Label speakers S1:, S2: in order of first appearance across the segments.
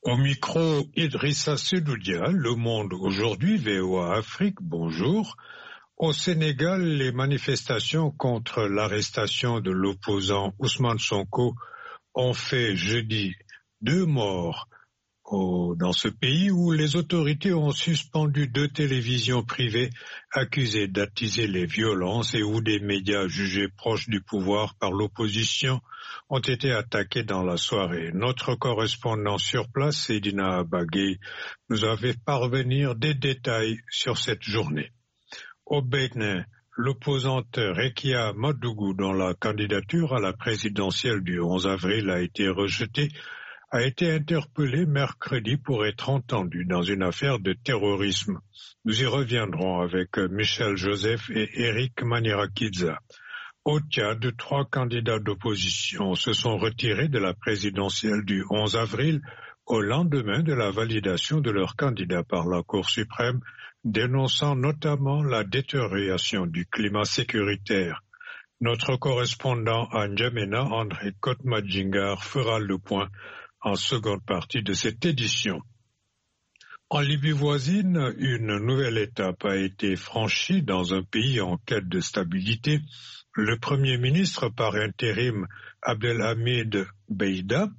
S1: Au micro, Idrissa Sedoudia, Le Monde aujourd'hui, VOA Afrique, bonjour. Au Sénégal, les manifestations contre l'arrestation de l'opposant Ousmane Sonko ont fait jeudi 2 morts dans ce pays où les autorités ont suspendu 2 télévisions privées accusées d'attiser les violences et où des médias jugés proches du pouvoir par l'opposition ont été attaqués dans la soirée. Notre correspondant sur place, Seydina Abagé, nous a fait parvenir des détails sur cette journée. Au Bénin, l'opposante Rekia Madougou, dont la candidature à la présidentielle du 11 avril a été rejetée, a été interpellé mercredi pour être entendu dans une affaire de terrorisme. Nous y reviendrons avec Michel Joseph et Eric Manirakidza. Au Tchad, 3 candidats d'opposition se sont retirés de la présidentielle du 11 avril au lendemain de la validation de leur candidat par la Cour suprême, dénonçant notamment la détérioration du climat sécuritaire. Notre correspondant à N'Djamena, André Kotmadjingar, fera le point en seconde partie de cette édition. En Libye voisine, une nouvelle étape a été franchie dans un pays en quête de stabilité. Le Premier ministre par intérim Abdelhamid Beidba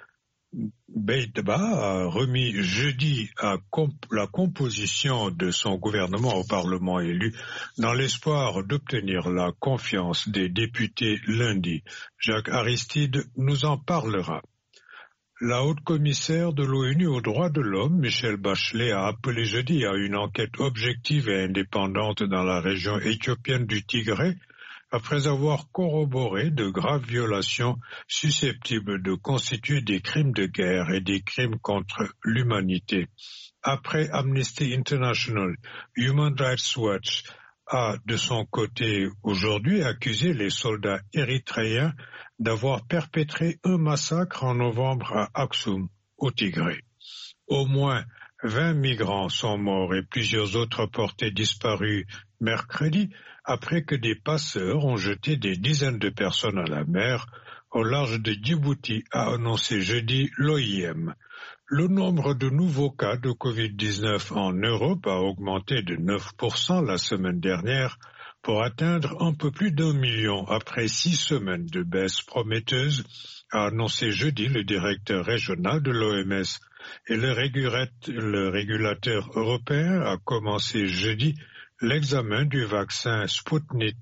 S1: a remis jeudi la composition de son gouvernement au Parlement élu dans l'espoir d'obtenir la confiance des députés lundi. Jacques Aristide nous en parlera. La haute-commissaire de l'ONU aux droits de l'homme, Michelle Bachelet, a appelé jeudi à une enquête objective et indépendante dans la région éthiopienne du Tigré, après avoir corroboré de graves violations susceptibles de constituer des crimes de guerre et des crimes contre l'humanité. Après Amnesty International, Human Rights Watch a, de son côté, aujourd'hui accusé les soldats érythréens d'avoir perpétré un massacre en novembre à Aksum, au Tigré. Au moins 20 migrants sont morts et plusieurs autres portés disparus mercredi après que des passeurs ont jeté des dizaines de personnes à la mer au large de Djibouti, a annoncé jeudi l'OIM. Le nombre de nouveaux cas de Covid-19 en Europe a augmenté de 9% la semaine dernière pour atteindre un peu plus d'1 million après 6 semaines de baisse prometteuse, a annoncé jeudi le directeur régional de l'OMS. Et le régulateur européen a commencé jeudi l'examen du vaccin Sputnik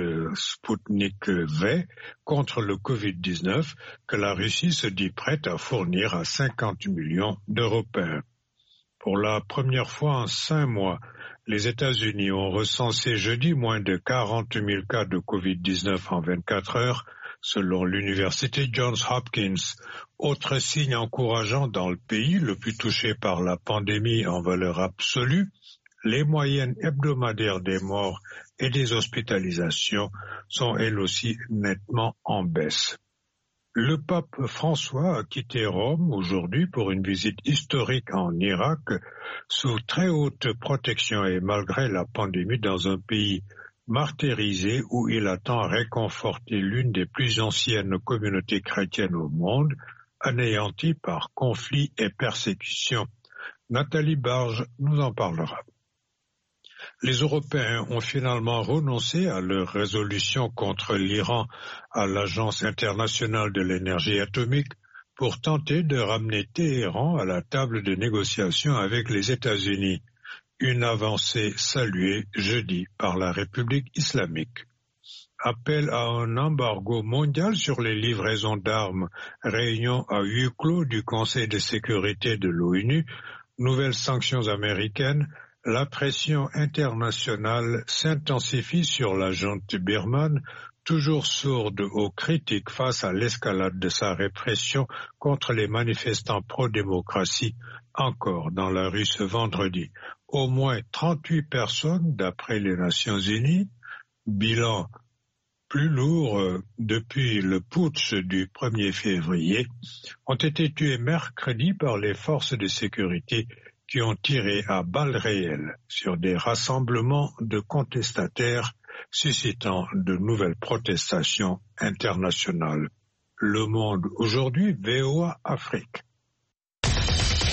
S1: V contre le Covid-19 que la Russie se dit prête à fournir à 50 millions d'Européens. Pour la première fois en 5 mois, les États-Unis ont recensé jeudi moins de 40 000 cas de Covid-19 en 24 heures, selon l'université Johns Hopkins. Autre signe encourageant dans le pays le plus touché par la pandémie en valeur absolue, les moyennes hebdomadaires des morts et des hospitalisations sont elles aussi nettement en baisse. Le pape François a quitté Rome aujourd'hui pour une visite historique en Irak sous très haute protection et malgré la pandémie dans un pays martyrisé où il attend réconforter l'une des plus anciennes communautés chrétiennes au monde, anéantie par conflits et persécutions. Nathalie Barge nous en parlera. Les Européens ont finalement renoncé à leur résolution contre l'Iran à l'Agence internationale de l'énergie atomique pour tenter de ramener Téhéran à la table de négociation avec les États-Unis, une avancée saluée jeudi par la République islamique. Appel à un embargo mondial sur les livraisons d'armes, réunion à huis clos du Conseil de sécurité de l'ONU, nouvelles sanctions américaines. La pression internationale s'intensifie sur la junte birmane, toujours sourde aux critiques face à l'escalade de sa répression contre les manifestants pro-démocratie, encore dans la rue ce vendredi. Au moins 38 personnes, d'après les Nations Unies, bilan plus lourd depuis le putsch du 1er février, ont été tuées mercredi par les forces de sécurité qui ont tiré à balles réelles sur des rassemblements de contestataires suscitant de nouvelles protestations internationales. Le Monde aujourd'hui, VOA Afrique.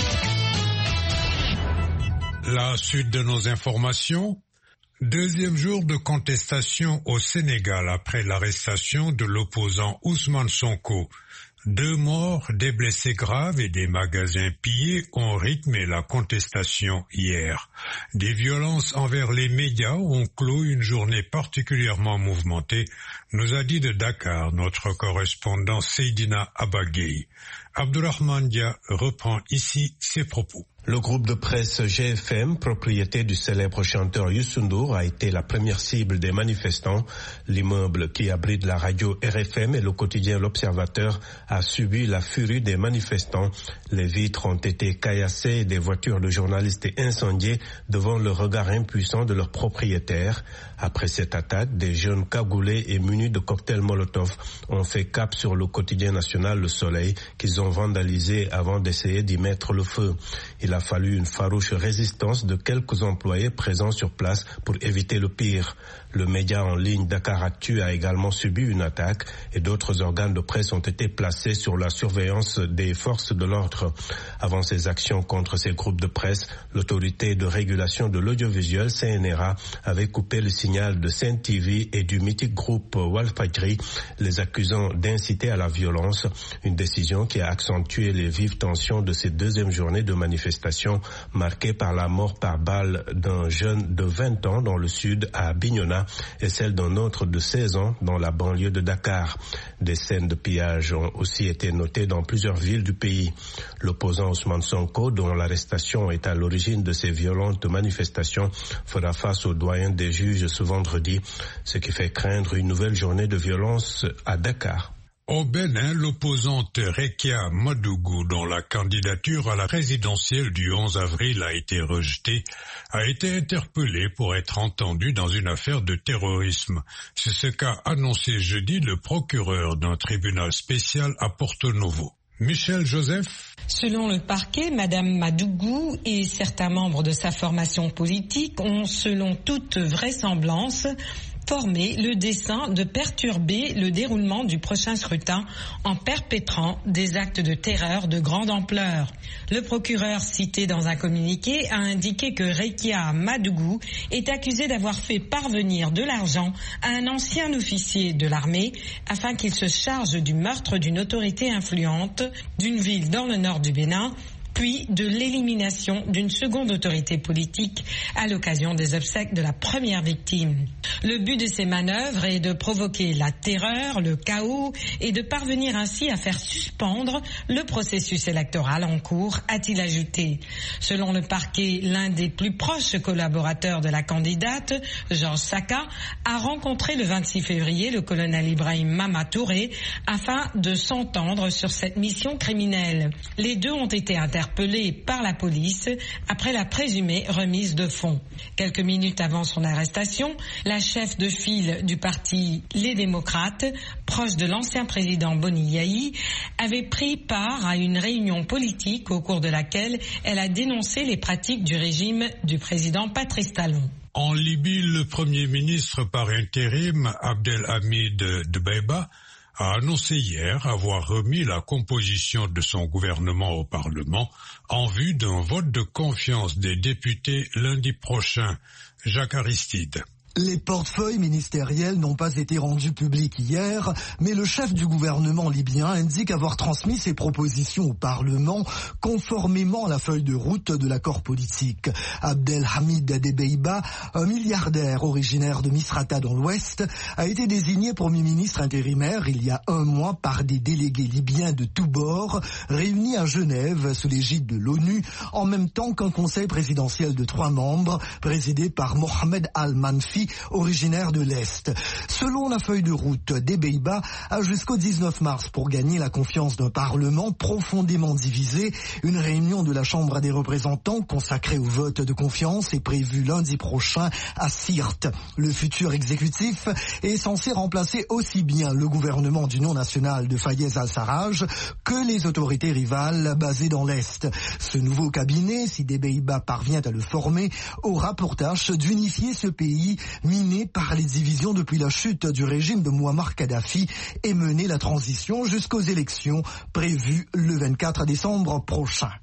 S1: La suite de nos informations. Deuxième jour de contestation au Sénégal après l'arrestation de l'opposant Ousmane Sonko. 2 morts, des blessés graves et des magasins pillés ont rythmé la contestation hier. Des violences envers les médias ont clos une journée particulièrement mouvementée, nous a dit de Dakar notre correspondant Seydina Abagay. Abdourahmane Dia reprend ici ses propos.
S2: Le groupe de presse GFM, propriété du célèbre chanteur Youssou N'Dour, a été la première cible des manifestants. L'immeuble qui abrite la radio RFM et le quotidien L'Observateur a subi la furie des manifestants. Les vitres ont été caillassées et des voitures de journalistes incendiées devant le regard impuissant de leurs propriétaires. Après cette attaque, des jeunes cagoulés et munis de cocktails Molotov ont fait cap sur le quotidien national Le Soleil qu'ils ont vandalisé avant d'essayer d'y mettre le feu. Il a fallu une farouche résistance de quelques employés présents sur place pour éviter le pire. Le média en ligne Dakaractu a également subi une attaque et d'autres organes de presse ont été placés sur la surveillance des forces de l'ordre. Avant ces actions contre ces groupes de presse, l'autorité de régulation de l'audiovisuel CNRA avait coupé le signal de Sen TV et du mythique groupe Walfadjri, les accusant d'inciter à la violence, une décision qui a accentué les vives tensions de ces deuxième journée de manifestation marquée par la mort par balle d'un jeune de 20 ans dans le sud à Bignona et celle d'un autre de 16 ans dans la banlieue de Dakar. Des scènes de pillage ont aussi été notées dans plusieurs villes du pays. L'opposant Ousmane Sonko, dont l'arrestation est à l'origine de ces violentes manifestations, fera face aux doyens des juges ce vendredi, ce qui fait craindre une nouvelle journée de violence à Dakar.
S1: Au Bénin, l'opposante Rekia Madougou, dont la candidature à la présidentielle du 11 avril a été rejetée, a été interpellée pour être entendue dans une affaire de terrorisme. C'est ce qu'a annoncé jeudi le procureur d'un tribunal spécial à Porto Novo. Michel Joseph.
S3: Selon le parquet, Madame Madougou et certains membres de sa formation politique ont, selon toute vraisemblance, formé le dessein de perturber le déroulement du prochain scrutin en perpétrant des actes de terreur de grande ampleur. Le procureur cité dans un communiqué a indiqué que Rekia Madougou est accusé d'avoir fait parvenir de l'argent à un ancien officier de l'armée afin qu'il se charge du meurtre d'une autorité influente d'une ville dans le nord du Bénin, puis de l'élimination d'une seconde autorité politique à l'occasion des obsèques de la première victime. Le but de ces manœuvres est de provoquer la terreur, le chaos et de parvenir ainsi à faire suspendre le processus électoral en cours, a-t-il ajouté. Selon le parquet, l'un des plus proches collaborateurs de la candidate, Georges Saka, a rencontré le 26 février le colonel Ibrahim Mama Touré afin de s'entendre sur cette mission criminelle. Les deux ont été interpellés par la police après la présumée remise de fonds. Quelques minutes avant son arrestation, la chef de file du parti Les Démocrates, proche de l'ancien président Boni Yayi, avait pris part à une réunion politique au cours de laquelle elle a dénoncé les pratiques du régime du président Patrice Talon.
S1: En Libye, le Premier ministre par intérim, Abdelhamid Dbeibah, a annoncé hier avoir remis la composition de son gouvernement au Parlement en vue d'un vote de confiance des députés lundi prochain. Jacques Aristide.
S4: Les portefeuilles ministériels n'ont pas été rendus publics hier, mais le chef du gouvernement libyen indique avoir transmis ses propositions au Parlement conformément à la feuille de route de l'accord politique. Abdelhamid Dbeibah, un milliardaire originaire de Misrata dans l'Ouest, a été désigné Premier ministre intérimaire il y a un mois par des délégués libyens de tous bords réunis à Genève sous l'égide de l'ONU, en même temps qu'un conseil présidentiel de 3 membres présidé par Mohamed Al-Manfi, originaire de l'Est. Selon la feuille de route, Dbeibah a jusqu'au 19 mars pour gagner la confiance d'un Parlement profondément divisé. Une réunion de la Chambre des représentants consacrée au vote de confiance est prévue lundi prochain à Sirte. Le futur exécutif est censé remplacer aussi bien le gouvernement d'union nationale de Fayez al-Sarraj que les autorités rivales basées dans l'Est. Ce nouveau cabinet, si Dbeibah parvient à le former, aura pour tâche d'unifier ce pays miné par les divisions depuis la chute du régime de Mouammar Kadhafi et mener la transition jusqu'aux élections prévues le 24 décembre prochain.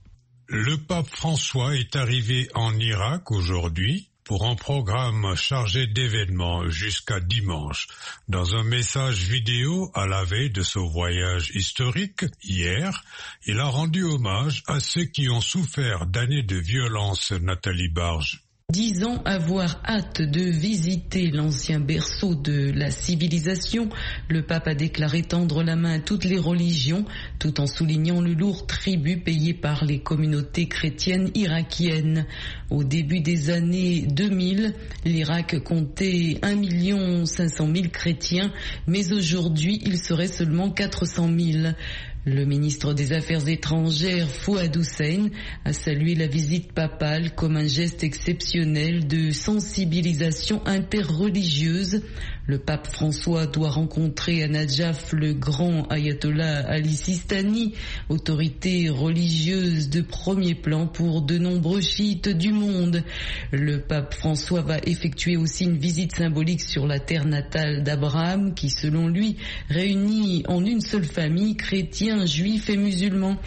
S1: Le pape François est arrivé en Irak aujourd'hui pour un programme chargé d'événements jusqu'à dimanche. Dans un message vidéo à la veille de ce voyage historique, hier, il a rendu hommage à ceux qui ont souffert d'années de violence. Nathalie Barge.
S5: Disant avoir hâte de visiter l'ancien berceau de la civilisation, le pape a déclaré tendre la main à toutes les religions, tout en soulignant le lourd tribut payé par les communautés chrétiennes irakiennes. Au début des années 2000, l'Irak comptait 1 500 000 chrétiens, mais aujourd'hui, il serait seulement 400 000. Le ministre des Affaires étrangères, Fouad Hussein, a salué la visite papale comme un geste exceptionnel de sensibilisation interreligieuse. Le pape François doit rencontrer à Nadjaf le grand ayatollah Ali Sistani, autorité religieuse de premier plan pour de nombreux chiites du monde. Le pape François va effectuer aussi une visite symbolique sur la terre natale d'Abraham, qui selon lui réunit en une seule famille chrétiens, juifs et musulmans.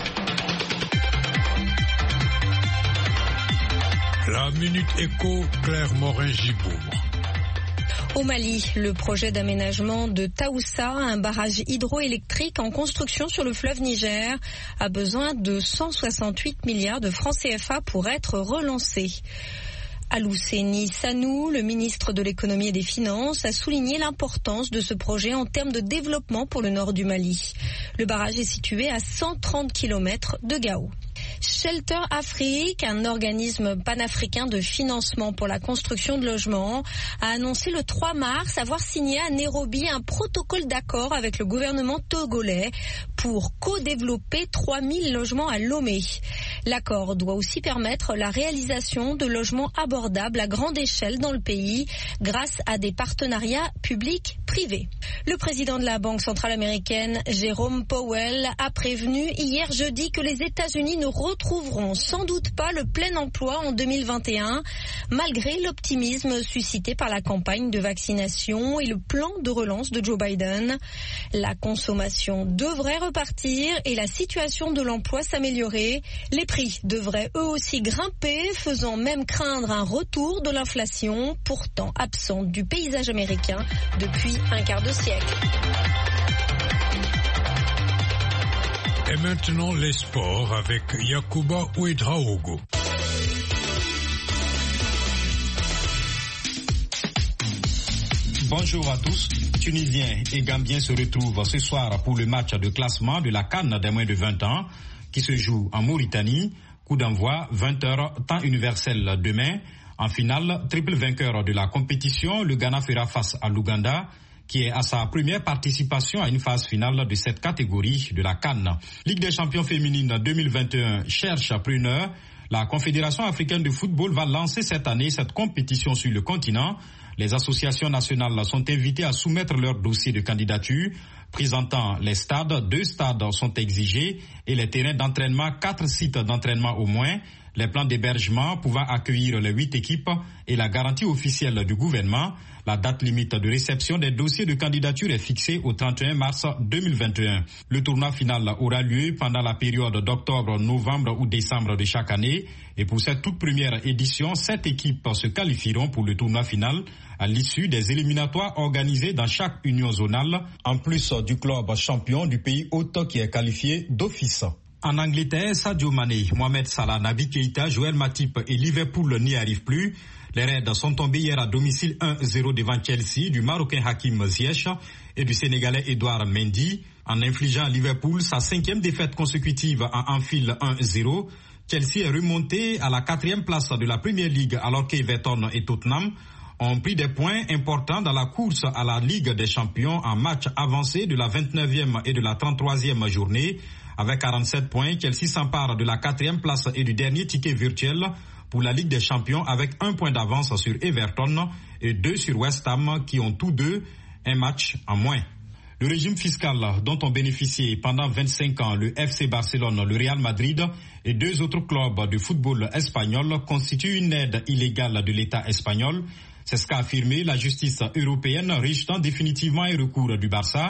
S1: La Minute Éco, Claire Morin-Gibourg.
S6: Au Mali, le projet d'aménagement de Taoussa, un barrage hydroélectrique en construction sur le fleuve Niger, a besoin de 168 milliards de francs CFA pour être relancé. Alouseni Sanou, le ministre de l'économie et des finances, a souligné l'importance de ce projet en termes de développement pour le nord du Mali. Le barrage est situé à 130 km de Gao. Shelter Afrique, un organisme panafricain de financement pour la construction de logements, a annoncé le 3 mars avoir signé à Nairobi un protocole d'accord avec le gouvernement togolais pour co-développer 3000 logements à Lomé. L'accord doit aussi permettre la réalisation de logements abordables à grande échelle dans le pays grâce à des partenariats publics-privés. Le président de la Banque centrale américaine, Jérôme Powell, a prévenu hier jeudi que les États-Unis ne retrouveront sans doute pas le plein emploi en 2021, malgré l'optimisme suscité par la campagne de vaccination et le plan de relance de Joe Biden. La consommation devrait repartir et la situation de l'emploi s'améliorer. Les prix devraient eux aussi grimper, faisant même craindre un retour de l'inflation, pourtant absente du paysage américain depuis un quart de siècle.
S1: Et maintenant les sports avec Yacouba Ouedraogo.
S7: Bonjour à tous. Tunisiens et Gambiens se retrouvent ce soir pour le match de classement de la CAN des moins de 20 ans qui se joue en Mauritanie. Coup d'envoi 20h temps universel demain. En finale, triple vainqueur de la compétition, le Ghana fera face à l'Ouganda, qui est à sa première participation à une phase finale de cette catégorie de la CAN. Ligue des champions féminines 2021 cherche preneur. La Confédération africaine de football va lancer cette année cette compétition sur le continent. Les associations nationales sont invitées à soumettre leur dossier de candidature. Présentant les stades, 2 stades sont exigés et les terrains d'entraînement, 4 sites d'entraînement au moins. Les plans d'hébergement pouvant accueillir les 8 équipes et la garantie officielle du gouvernement. La date limite de réception des dossiers de candidature est fixée au 31 mars 2021. Le tournoi final aura lieu pendant la période d'octobre, novembre ou décembre de chaque année. Et pour cette toute première édition, 7 équipes se qualifieront pour le tournoi final à l'issue des éliminatoires organisés dans chaque union zonale, en plus du club champion du pays hôte qui est qualifié d'office. En Angleterre, Sadio Mané, Mohamed Salah, Naby Keïta, Joël Matip et Liverpool n'y arrivent plus. Les Reds sont tombés hier à domicile 1-0 devant Chelsea du Marocain Hakim Ziyech et du Sénégalais Edouard Mendy, en infligeant à Liverpool sa 5e défaite consécutive à Anfield 1-0. Chelsea est remonté à la 4e place de la Premier League alors qu'Everton et Tottenham ont pris des points importants dans la course à la Ligue des Champions en match avancé de la 29e et de la 33e journée. Avec 47 points, Chelsea s'empare de la 4e place et du dernier ticket virtuel pour la Ligue des Champions avec 1 point d'avance sur Everton et 2 sur West Ham qui ont tous deux un match en moins. Le régime fiscal dont ont bénéficié pendant 25 ans le FC Barcelone, le Real Madrid et 2 autres clubs de football espagnols constitue une aide illégale de l'État espagnol. C'est ce qu'a affirmé la justice européenne rejetant définitivement un recours du Barça.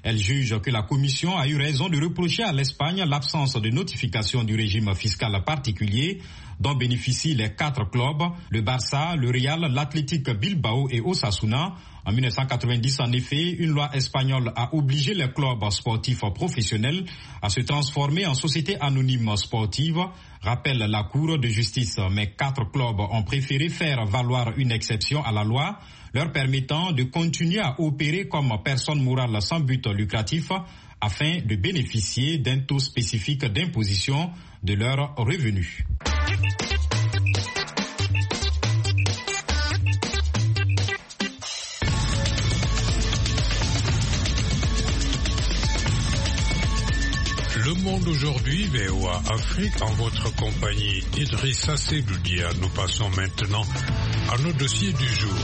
S7: Elle juge que la Commission a eu raison de reprocher à l'Espagne l'absence de notification du régime fiscal particulier dont bénéficient les 4 clubs, le Barça, le Real, l'Athletic Bilbao et Osasuna. En 1990, en effet, une loi espagnole a obligé les clubs sportifs professionnels à se transformer en sociétés anonymes sportives, rappelle la Cour de justice. Mais 4 clubs ont préféré faire valoir une exception à la loi, leur permettant de continuer à opérer comme personnes morales sans but lucratif afin de bénéficier d'un taux spécifique d'imposition de leurs revenus.
S1: Le Monde aujourd'hui, VOA Afrique, en votre compagnie d'Idrissa Seloudia. Nous passons maintenant à nos dossiers du jour.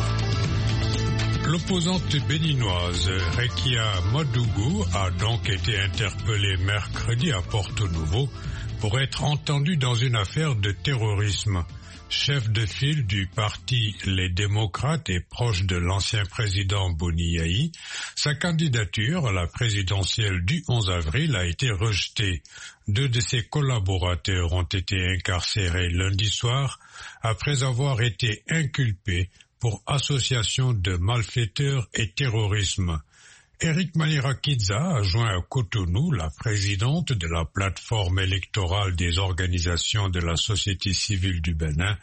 S1: L'opposante béninoise Rekia Madougou a donc été interpellée mercredi à Porto Novo pour être entendue dans une affaire de terrorisme. Chef de file du parti Les Démocrates et proche de l'ancien président Boni Yayi, sa candidature à la présidentielle du 11 avril a été rejetée. 2 de ses collaborateurs ont été incarcérés lundi soir après avoir été inculpés pour association de malfaiteurs et terrorisme. Eric Manirakidza a joint à Cotonou la présidente de la plateforme électorale des organisations de la société civile du Bénin,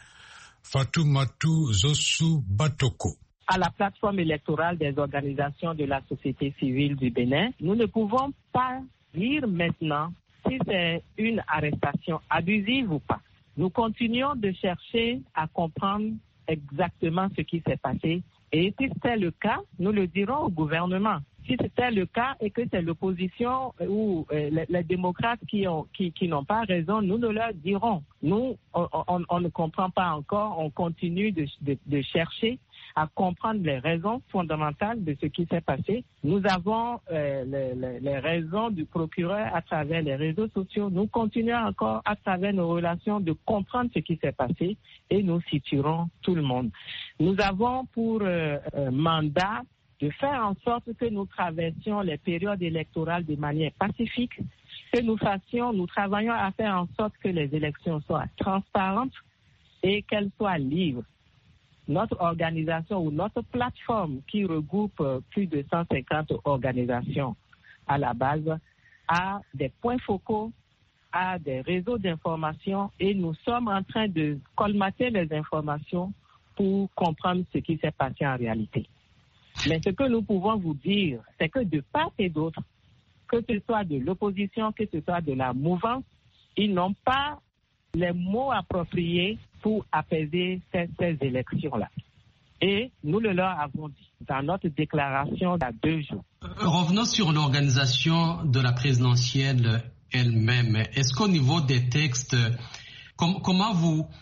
S1: Fatoumata Zossou Batoko.
S8: À la plateforme électorale des organisations de la société civile du Bénin, nous ne pouvons pas dire maintenant si c'est une arrestation abusive ou pas. Nous continuons de chercher à comprendre exactement ce qui s'est passé et si c'est le cas, nous le dirons au gouvernement. Si c'était le cas et que c'est l'opposition ou les démocrates qui n'ont pas raison, nous le leur dirons. Nous, on ne comprend pas encore, on continue de chercher à comprendre les raisons fondamentales de ce qui s'est passé. Nous avons les raisons du procureur à travers les réseaux sociaux. Nous continuons encore à travers nos relations de comprendre ce qui s'est passé et nous situerons tout le monde. Nous avons pour mandat de faire en sorte que nous traversions les périodes électorales de manière pacifique, que nous travaillions à faire en sorte que les élections soient transparentes et qu'elles soient libres. Notre organisation ou notre plateforme qui regroupe plus de 150 organisations à la base a des points focaux, a des réseaux d'information et nous sommes en train de colmater les informations pour comprendre ce qui s'est passé en réalité. Mais ce que nous pouvons vous dire, c'est que de part et d'autre, que ce soit de l'opposition, que ce soit de la mouvance, ils n'ont pas les mots appropriés pour apaiser ces élections-là. Et nous le leur avons dit dans notre déclaration il y a 2 jours.
S9: Revenons sur l'organisation de la présidentielle elle-même. Est-ce qu'au niveau des textes, comment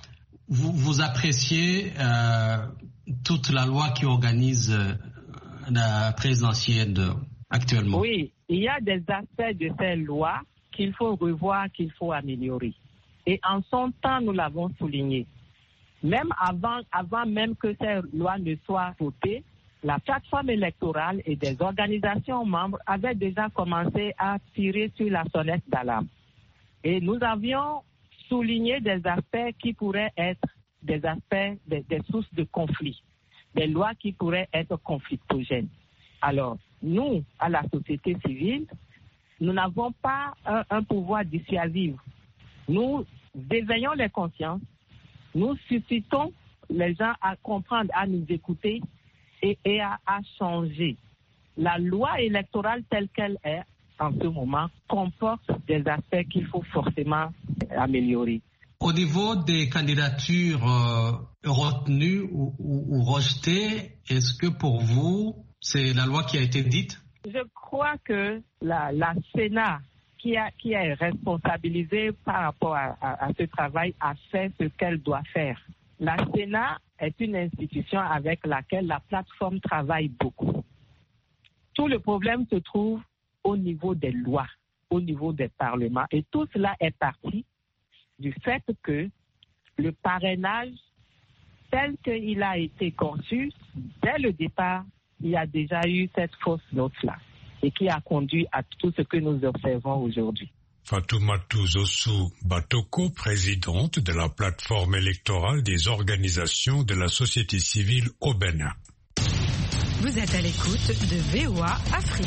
S9: vous appréciez toute la loi qui organise la présidentielle actuellement?
S8: Oui, il y a des aspects de ces lois qu'il faut revoir, qu'il faut améliorer. Et en son temps, nous l'avons souligné. Même avant même que ces lois ne soient votées, la plateforme électorale et des organisations membres avaient déjà commencé à tirer sur la sonnette d'alarme. Et nous avions souligné des aspects qui pourraient être des aspects, des sources de conflit, des lois qui pourraient être conflictogènes. Alors, nous, à la société civile, nous n'avons pas un pouvoir dissuasif. Nous éveillons les consciences, nous suscitons les gens à comprendre, à nous écouter et à changer. La loi électorale telle qu'elle est en ce moment comporte des aspects qu'il faut forcément améliorer.
S9: Au niveau des candidatures retenues ou rejetées, est-ce que pour vous, c'est la loi qui a été dite?
S8: Je crois que la Sénat, qui est responsabilisée par rapport à ce travail, a fait ce qu'elle doit faire. La Sénat est une institution avec laquelle la plateforme travaille beaucoup. Tout le problème se trouve au niveau des lois, au niveau des parlements. Et tout cela est parti du fait que le parrainage, tel qu'il a été conçu, dès le départ, il y a déjà eu cette fausse note-là. et qui a conduit à tout ce que nous observons aujourd'hui.
S1: Fatoumata Zossou Batoko, présidente de la plateforme électorale des organisations de la société civile au Bénin.
S3: Vous êtes à l'écoute de VOA Afrique.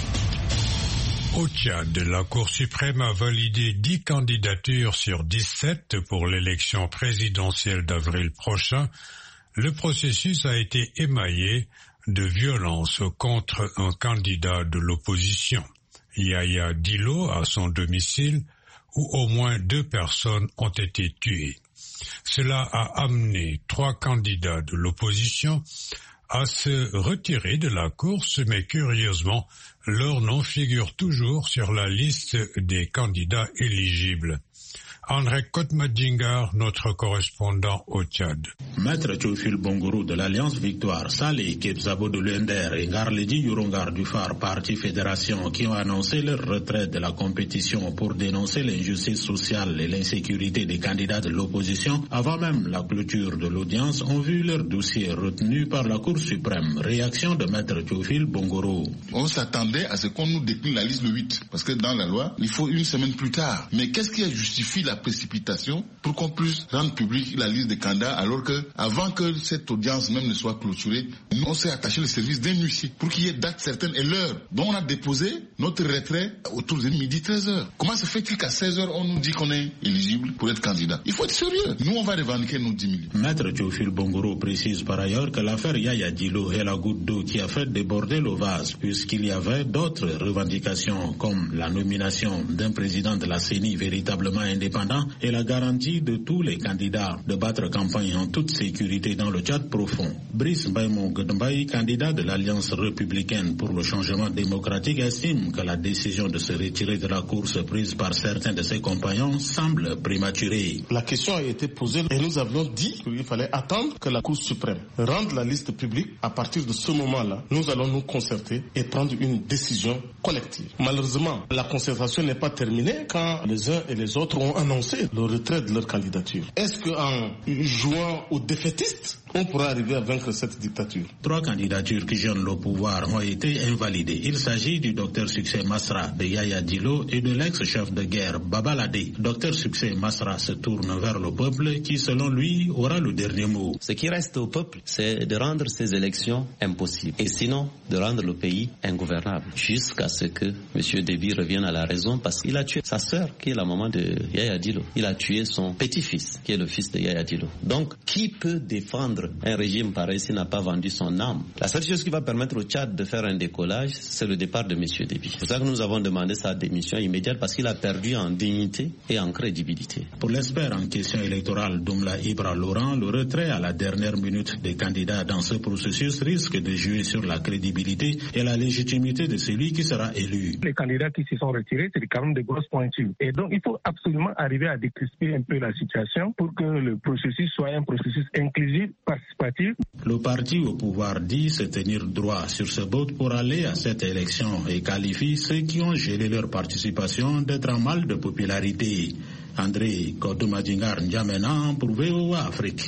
S1: Au Tchad, la Cour suprême a validé 10 candidatures sur 17 pour l'élection présidentielle d'avril prochain. Le processus a été émaillé de violence contre un candidat de l'opposition, Yaya Dillo, à son domicile, où au moins 2 personnes ont été tuées. Cela a amené 3 candidats de l'opposition à se retirer de la course, mais curieusement, leur nom figure toujours sur la liste des candidats éligibles. André Kotmadjingar, notre correspondant au Tchad.
S10: Maître Théophile Bongoro de l'Alliance Victoire, Saleh Kebzabo de l'UNDER et Ngarledi Yurongar du phare Parti Fédération qui ont annoncé leur retraite de la compétition pour dénoncer l'injustice sociale et l'insécurité des candidats de l'opposition avant même la clôture de l'audience ont vu leur dossier retenu par la Cour suprême. Réaction de Maître Théophile Bongoro.
S11: On s'attendait à ce qu'on nous décline la liste le 8 parce que dans la loi, il faut une semaine plus tard. Mais qu'est-ce qui justifie la précipitation pour qu'on puisse rendre public la liste des candidats alors que avant que cette audience même ne soit clôturée, nous on s'est attaché le service d'un huissier pour qu'il y ait date certaine et l'heure dont on a déposé notre retrait autour de midi 13h. Comment se fait-il qu'à 16h on nous dit qu'on est éligible pour être candidat? Il faut être sérieux. Nous on va revendiquer nos 10 millions.
S10: Maître Théophile Bongoro précise par ailleurs que l'affaire Yaya Dillo est la goutte d'eau qui a fait déborder le vase puisqu'il y avait d'autres revendications comme la nomination d'un président de la CENI véritablement indépendant et la garantie de tous les candidats de battre campagne en toute sécurité dans le Tchad profond. Brice Baymon Godembaï, candidat de l'Alliance républicaine pour le changement démocratique, estime que la décision de se retirer de la course prise par certains de ses compagnons semble prématurée.
S12: La question a été posée et nous avions dit qu'il fallait attendre que la Cour suprême rende la liste publique. À partir de ce moment-là, nous allons nous concerter et prendre une décision collective. Malheureusement, la concertation n'est pas terminée quand les uns et les autres ont annoncé le retrait de leur candidature. Est-ce qu'en jouant aux défaitistes, on pourra arriver à vaincre cette dictature?
S10: 3 candidatures qui gênent le pouvoir ont été invalidées. Il s'agit du docteur Succès Masra de Yaya Dillo et de l'ex-chef de guerre Babalade. Docteur Succès Masra se tourne vers le peuple qui, selon lui, aura le dernier mot.
S13: Ce qui reste au peuple, c'est de rendre ces élections impossibles et sinon de rendre le pays ingouvernable jusqu'à ce que M. Déby revienne à la raison parce qu'il a tué sa sœur qui est la maman de Yaya Dillo. Il a tué son petit-fils qui est le fils de Yaya Dillo. Donc, qui peut défendre un régime pareil s'il n'a pas vendu son âme? La seule chose qui va permettre au Tchad de faire un décollage, c'est le départ de M. Déby. C'est pour ça que nous avons demandé sa démission immédiate parce qu'il a perdu en dignité et en crédibilité.
S10: Pour l'expert en question électorale Doumla Ibra Laurent, le retrait à la dernière minute des candidats dans ce processus risque de jouer sur la crédibilité et la légitimité de celui qui sera élu.
S14: Les candidats qui se sont retirés, c'est quand même de grosses pointures. Et donc, il faut absolument arriver à décrisper un peu la situation pour que le processus soit un processus inclusif, participatif.
S10: Le parti au pouvoir dit se tenir droit sur ce vote pour aller à cette élection et qualifie ceux qui ont gelé leur participation d'être en mal de popularité. André Kotomadingar N'Djamena pour VOA Afrique.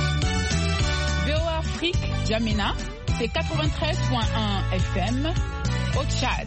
S15: VOA Afrique, N'Djamena, c'est 93.1 FM au Tchad.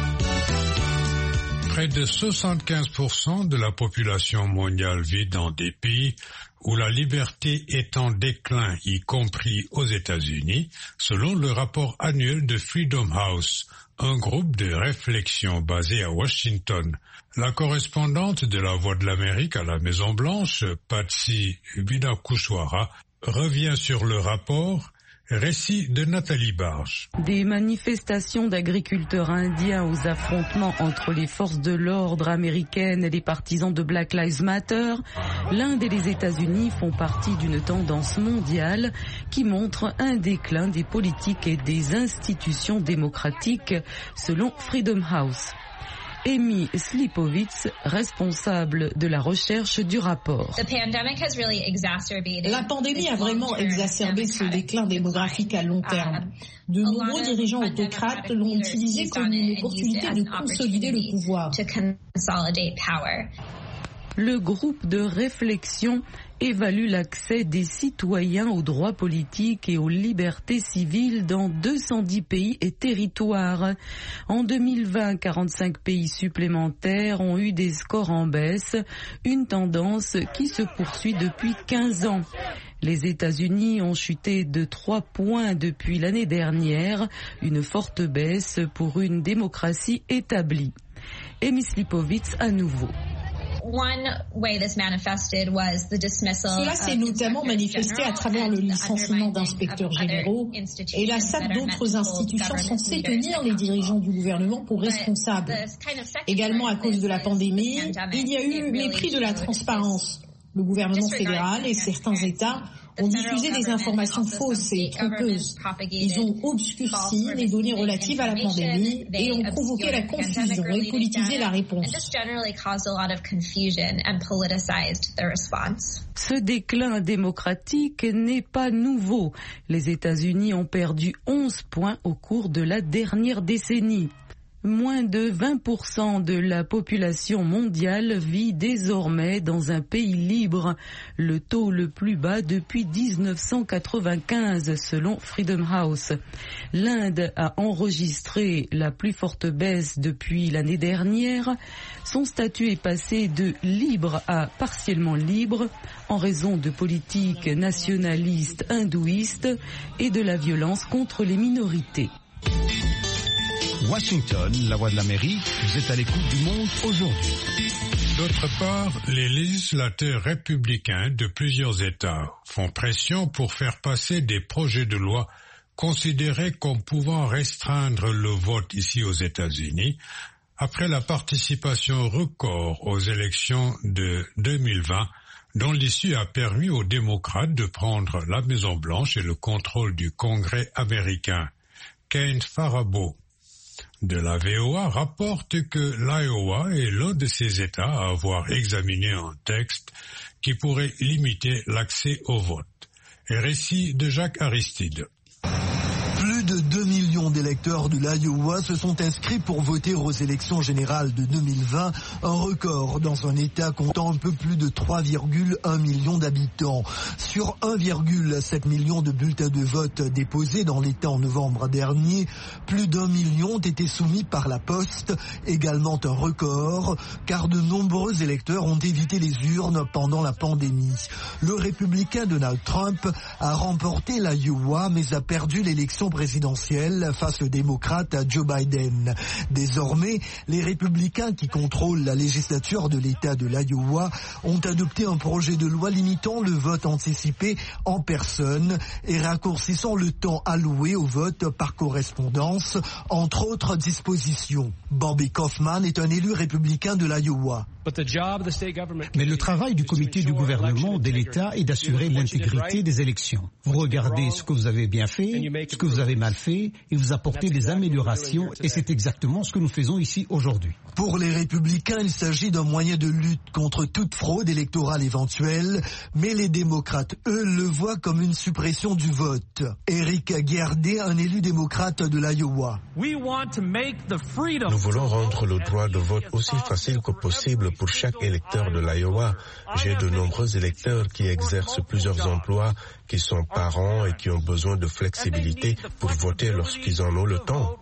S1: Près de 75% de la population mondiale vit dans des pays où la liberté est en déclin, y compris aux États-Unis, selon le rapport annuel de Freedom House, un groupe de réflexion basé à Washington. La correspondante de la Voix de l'Amérique à la Maison-Blanche, Patsy Widakuswara, revient sur le rapport. Récit de Nathalie Barge.
S5: Des manifestations d'agriculteurs indiens aux affrontements entre les forces de l'ordre américaines et les partisans de Black Lives Matter, l'Inde et les États-Unis font partie d'une tendance mondiale qui montre un déclin des politiques et des institutions démocratiques, selon Freedom House. Amy Slipovitz, responsable de la recherche du rapport.
S16: La pandémie a vraiment exacerbé ce déclin démographique à long terme. De nombreux dirigeants autocrates l'ont utilisé comme une opportunité de consolider le pouvoir.
S5: Le groupe de réflexion évalue l'accès des citoyens aux droits politiques et aux libertés civiles dans 210 pays et territoires. En 2020, 45 pays supplémentaires ont eu des scores en baisse, une tendance qui se poursuit depuis 15 ans. Les États-Unis ont chuté de 3 points depuis l'année dernière, une forte baisse pour une démocratie établie. Emis Lipovitz à nouveau.
S16: Cela s'est notamment manifesté à travers le licenciement d'inspecteurs généraux et la SAP d'autres institutions censées tenir les dirigeants du gouvernement pour responsables. Également à cause de la pandémie, il y a eu mépris de la transparence. Le gouvernement fédéral et certains États ont diffusé des informations fausses et trompeuses. Ils ont obscurci les données relatives à la pandémie et ont provoqué la confusion et politisé la réponse.
S5: Ce déclin démocratique n'est pas nouveau. Les États-Unis ont perdu 11 points au cours de la dernière décennie. Moins de 20% de la population mondiale vit désormais dans un pays libre, le taux le plus bas depuis 1995 selon Freedom House. L'Inde a enregistré la plus forte baisse depuis l'année dernière. Son statut est passé de libre à partiellement libre en raison de politiques nationalistes hindouistes et de la violence contre les minorités.
S17: Washington, la voix de l'Amérique, vous êtes à l'écoute du monde aujourd'hui.
S1: D'autre part, les législateurs républicains de plusieurs États font pression pour faire passer des projets de loi considérés comme pouvant restreindre le vote ici aux États-Unis après la participation record aux élections de 2020 dont l'issue a permis aux démocrates de prendre la Maison-Blanche et le contrôle du Congrès américain. Kent Farabaugh de la VOA rapporte que l'Iowa est l'un de ces États à avoir examiné un texte qui pourrait limiter l'accès au vote. Et récit de Jacques Aristide.
S4: Plus de 2 millions d'électeurs de l'Iowa se sont inscrits pour voter aux élections générales de 2020, un record dans un État comptant un peu plus de 3,1 millions d'habitants. Sur 1,7 million de bulletins de vote déposés dans l'État en novembre dernier, plus d'1 million ont été soumis par la poste, également un record, car de nombreux électeurs ont évité les urnes pendant la pandémie. Le républicain Donald Trump a remporté l'Iowa, mais a perdu l'élection présidentielle face au démocrate Joe Biden. Désormais, les républicains qui contrôlent la législature de l'État de l'Iowa ont adopté un projet de loi limitant le vote anticipé en personne et raccourcissant le temps alloué au vote par correspondance, entre autres dispositions. Bobby Kaufman est un élu républicain de l'Iowa.
S18: Mais le travail du comité du gouvernement de l'État est d'assurer l'intégrité des élections. Vous regardez ce que vous avez bien fait, ce que vous avez mal fait, et vous apportez des améliorations, et c'est exactement ce que nous faisons ici aujourd'hui.
S4: Pour les républicains, il s'agit d'un moyen de lutte contre toute fraude électorale éventuelle, mais les démocrates, eux, le voient comme une suppression du vote. Eric Guerdé, un élu démocrate de l'Iowa.
S2: Nous voulons rendre le droit de vote aussi facile que possible pour chaque électeur de l'Iowa. J'ai de nombreux électeurs qui exercent plusieurs emplois, qui sont parents et qui ont besoin de flexibilité pour voter lorsqu'ils en ont le temps.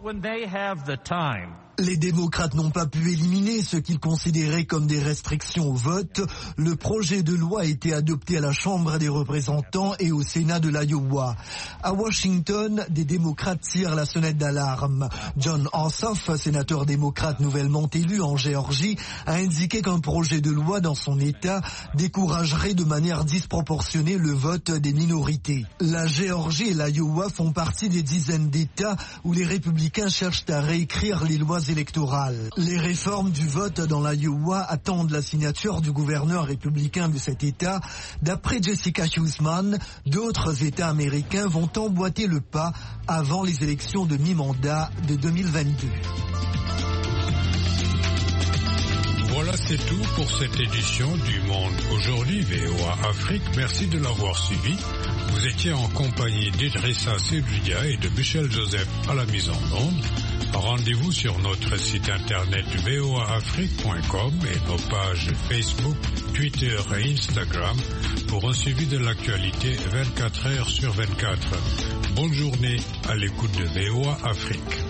S4: Les démocrates n'ont pas pu éliminer ce qu'ils considéraient comme des restrictions au vote. Le projet de loi a été adopté à la Chambre des représentants et au Sénat de l'Iowa. À Washington, des démocrates tirent la sonnette d'alarme. John Ossoff, sénateur démocrate nouvellement élu en Géorgie, a indiqué qu'un projet de loi dans son État découragerait de manière disproportionnée le vote des minorités. La Géorgie et l'Iowa font partie des dizaines d'États où les républicains cherchent à réécrire les lois électorales. Les réformes du vote dans l'Iowa attendent la signature du gouverneur républicain de cet État. D'après Jessica Huseman, d'autres États américains vont emboîter le pas avant les élections de mi-mandat de 2022.
S1: Voilà, c'est tout pour cette édition du Monde Aujourd'hui VOA Afrique. Merci de l'avoir suivi. Vous étiez en compagnie d'Idrissa Seloudia et de Michel Joseph à la mise en onde. Rendez-vous sur notre site internet voaafrique.com et nos pages Facebook, Twitter et Instagram pour un suivi de l'actualité 24 heures sur 24. Bonne journée à l'écoute de VOA Afrique.